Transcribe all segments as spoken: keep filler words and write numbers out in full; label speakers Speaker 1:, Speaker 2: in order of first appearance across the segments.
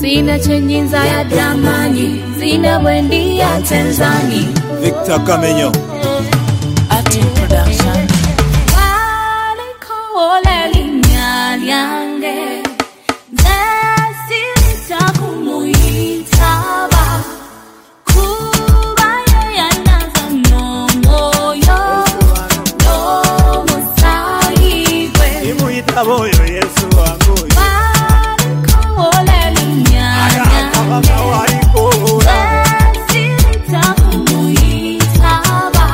Speaker 1: Sina chenyinza ya damani, sina wendi ya tenzani.
Speaker 2: Victor Kamenyo
Speaker 1: Ati Production. Wale kole linyanyange, nesi litakumuitaba. Kubaye yanaza nomoyo, nomo sahigwe.
Speaker 2: Imu itaboyo Yesu wangu.
Speaker 1: Wale kole linyanyange, nesi litakumuitaba.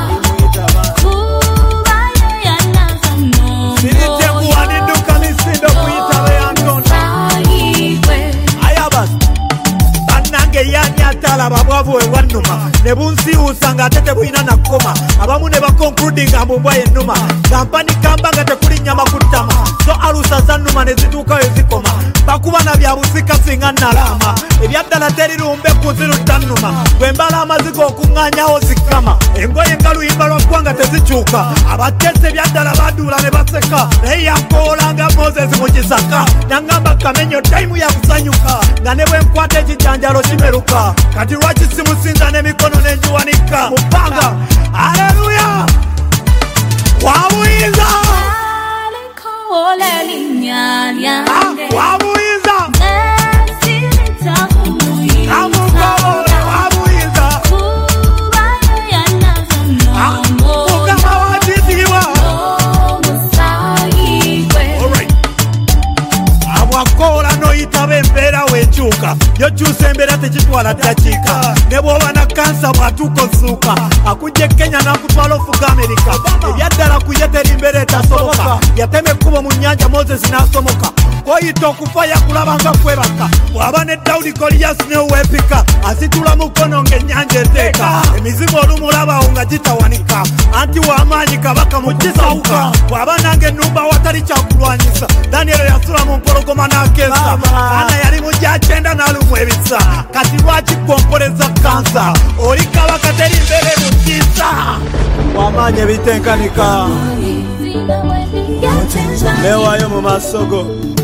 Speaker 1: Kubaye yanaza nomoyo,
Speaker 2: Silitekuwa niduka nisindo kuitabe Anton
Speaker 1: sahigwe.
Speaker 2: Ayabas Banange yanyatala babwavu ewanuma Nebunsi usanga atete buina na koma Abamu neba concluding ambubwa enuma Kampani kambanga tekuli nyama kutama So alusa zanuma nezituka wezikoma Bakuba na byabusika singa nalama Ebyadala teri rumbe kuziru tanuma Gwembala amaziko okunganya ozikama Engoye ngalu imbalwa kwanga tezichuka Abatese byadala badula nebaseka Neya kolanga Moses mujisaka Nangamba Kamenyo time ya kusanyuka Nganewe mkwate chijanjalo chimeruka Kati lwachi simusinza nemikono nenjuwanika Mupanga Haleluya Wabuiza
Speaker 1: Wale kole linyanyange,
Speaker 2: Wabuiza
Speaker 1: nesi litakumuitaba.
Speaker 2: Amukabole wabuiza
Speaker 1: Kubaye yanaza nomoyo,
Speaker 2: Mukama wajitiwa
Speaker 1: nomo sahigwe.
Speaker 2: Alright Amwakola no itabe embera wechuka Yochuse embera techitwala tachika Neboba na kansa bwatuko suka Akuje Kenya na kutwala ofuga Amerika Ebyadala kuyetera imbere tasoboka Yateme kubo mu nyanja Moses nasomoka Koyito kufaya kulabanga kwebaka Wabane Daudi Goliath ne wepika Asitula mukono ngenyanja eteka Emizimu olumulaba unga jitawanika Anti wamanyi kabaka mukisauka Wabanange numba watali chakulwanyisa Daniel yasula mu mpologoma na kesa Ana yali mujachenda nalumwebisa Kati lwachi kompoleza kansa Oli kabaka teri mbele mukisa Wamanye bitenkanika
Speaker 1: Sina wendi ya tenzani.
Speaker 2: Lewayo mu masogo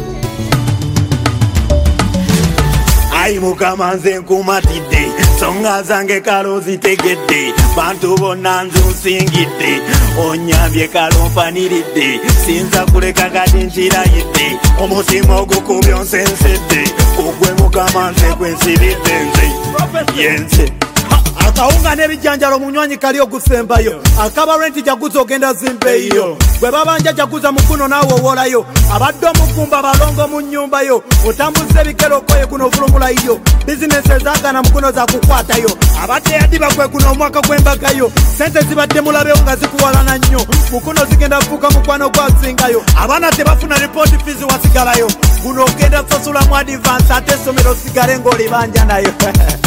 Speaker 2: Ai Mukama nze nkumatidde songa zange kalo zitegedde bantu bonna nzusingidde onyambye kalo mpaniridde sinza kuleka kati nkirayidde omutima ogukubya onsensedde ogwe Mukama nze gwensibidde nze yenze akawunga n'ebijanjalo munywanyi kali ogusembayo akaba renti jaguza ogenda zimbeeyo gwe babanja jaguza mukuno naawe owolayo abadde omugumba balongo mu nnyumbayo otambuza ebigero okoye kuno ovulumulayo bizinesi ezaagana mukuno zakukwatayo abadde yadiba gwe kuno omwaka gw'embagayo sente zibadde mulabewo nga zikuwalana nnyo mukuno zigenda fuuka mukwano gwazingayo abaana tebafuna ripooti fizi wasigalayo guno ogenda sasula mu adivansi ate essomero sigale ng'olibanja nayo